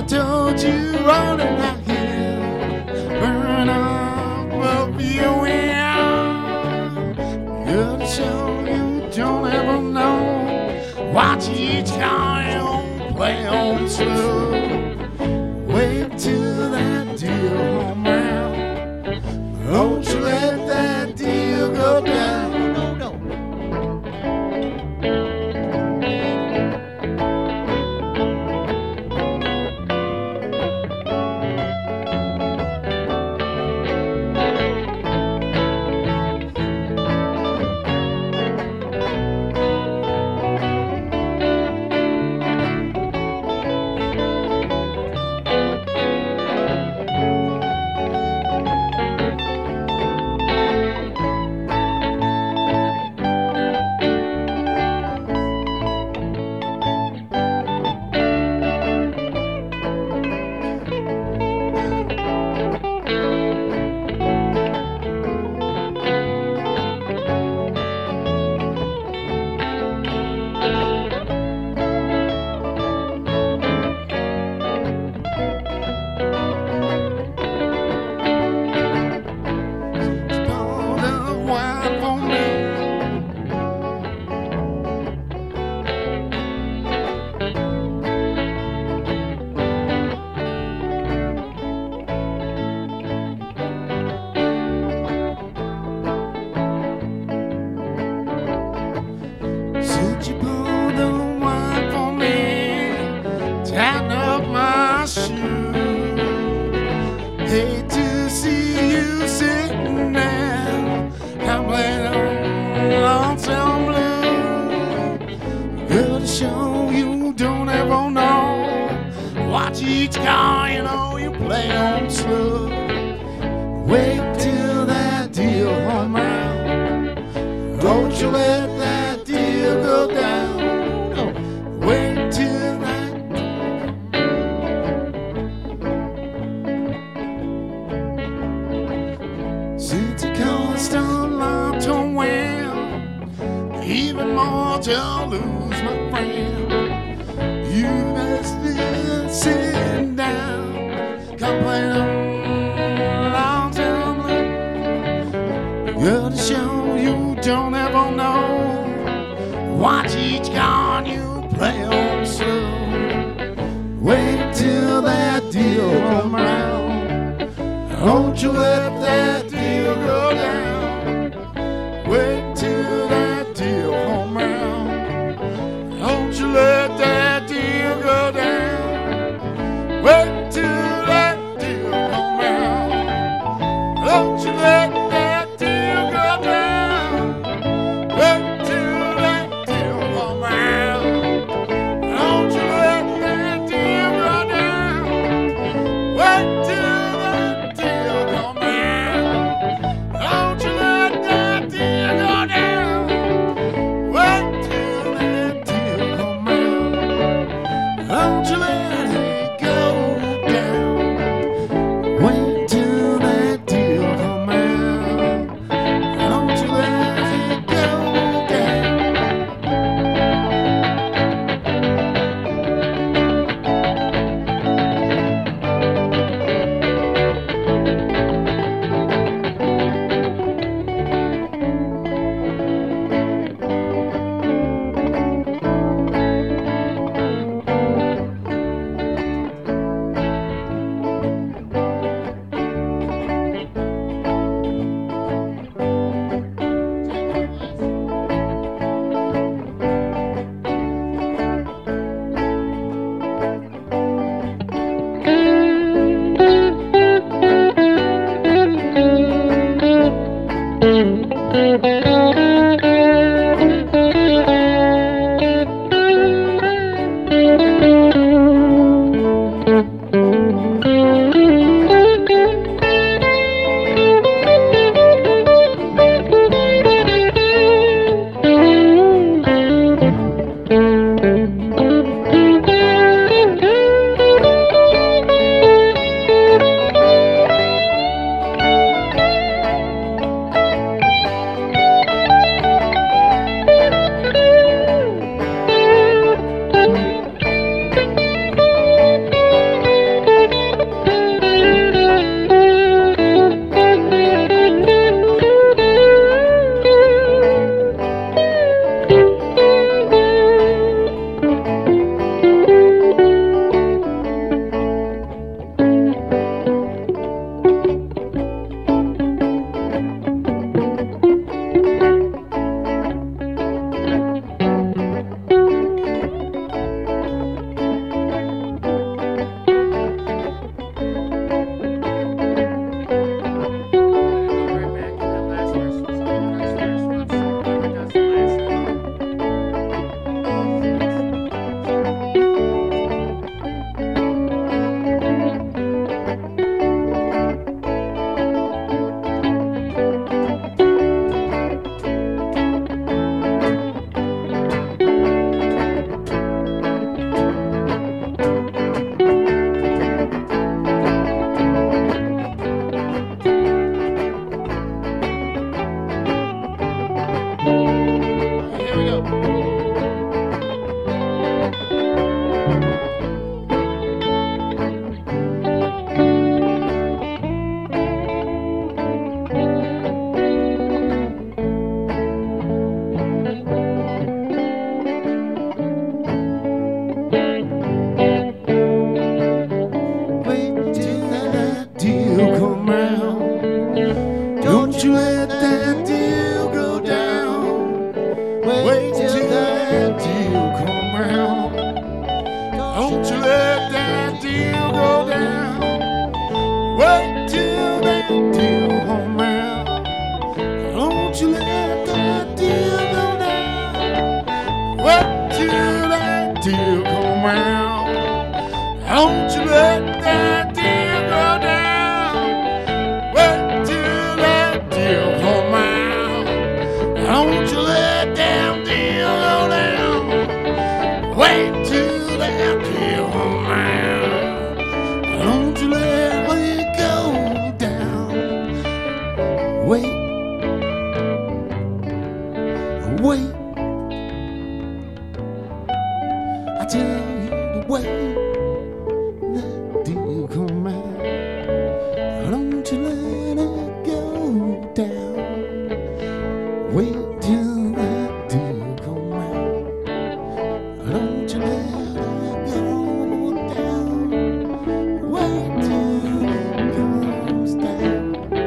told you all that I can burn up of you in. Good show you don't ever know. Watch each guy on play on slow. Wait till that deal home round. Don't you let that deal go down. Since you pulled the wine for me, tighten up my shoes. Hate to see you sitting there, I'm playing on Lonesome Blue. Good show you don't ever know. Watch each car, you know you play on slow. Wait till that deal home round. Don't you let that deal go down. Wait till that. Since you caused a lot to win, even more to lose, my friend. You best be sitting down, complaining. Good show you don't ever know. Watch each gun you play on slow. Wait till that deal come around. Don't you let that deal go down. Wait till that deal come around. Don't you let that deal go down. Wait till that deal come around. Don't you let that deal go down. let that deal go down. Wait till that deal come out. Don't you let that deal go down. Wait till that deal come out. Don't you let it go down. Wait. Wait, I tell you to wait, that deal come out. Don't you let it go down. Wait till that deal come out. Don't you let it go down. Wait till it goes down.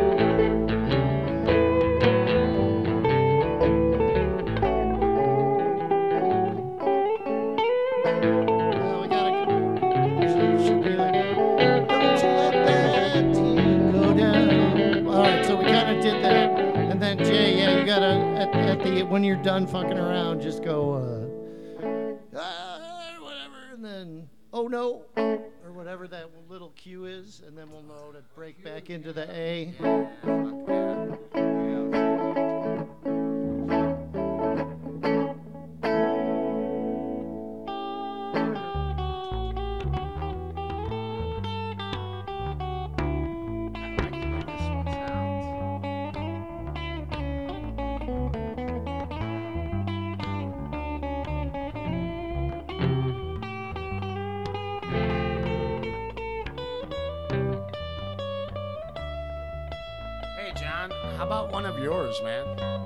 When you're done fucking around, just go, whatever, and then, oh no, or whatever that little cue is, and then we'll know to break back into the A. Hey, John, how about one of yours, man?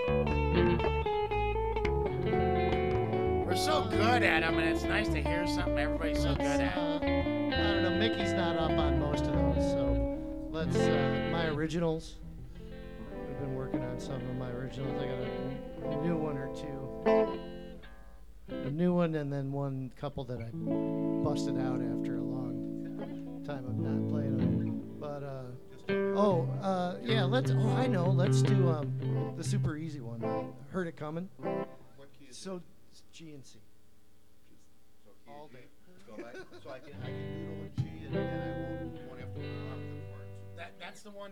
We're so good at them, and it's nice to hear something everybody's so good at. I don't know, Mickey's not up on most of those, so let's, my originals. We've been working on some of my originals. I got a new one or two. A new one, and then one couple that I busted out after a long time of not playing them. But, yeah, I know, let's do the super easy one. Heard It Coming. So, it's G and C. All day. So I can noodle and G and I won't have to work off the chords. That's the one.